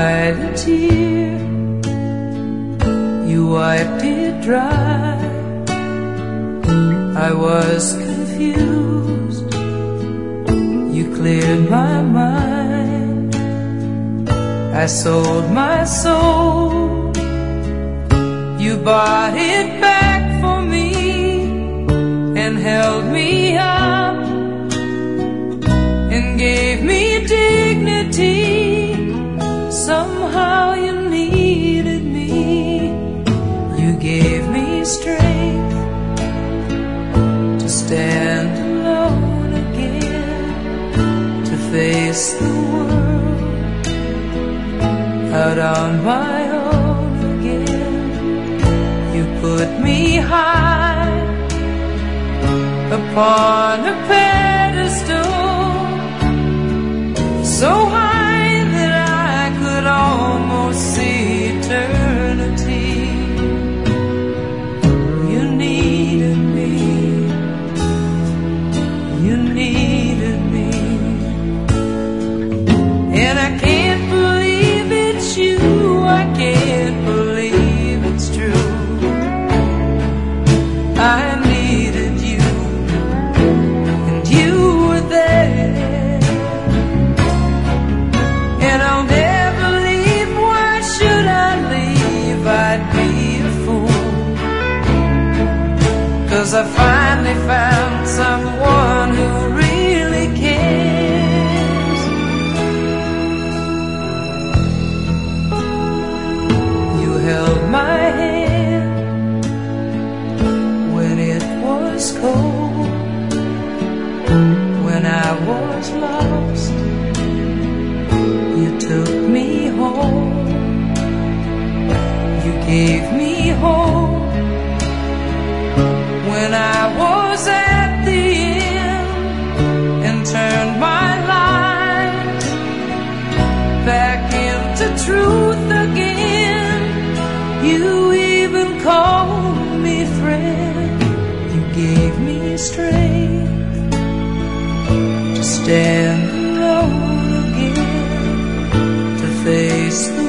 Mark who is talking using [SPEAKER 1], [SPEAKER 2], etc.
[SPEAKER 1] cried a tear, you wiped it dry. I was confused, you cleared my mind. I sold my soul, you bought it back for me and held me up and gave me dignity. Somehow you needed me, you gave me strength to stand alone again, to face the world out on my own again. You put me high upon a pedestal, so high that I could almost see eternity. You needed me, you needed me, and I can't believe it's you, I can't believe it's true. I needed you, and you were there, and I'll never leave. Why should I leave? I'd be a fool, 'cause I finally found someone who really cares. You held my hand when it was cold, when I was lost. You took me home, you gave me hope when I was at the end, and turned my life back into truth again. You even called me friend, you gave me strength to stand alone again, to face the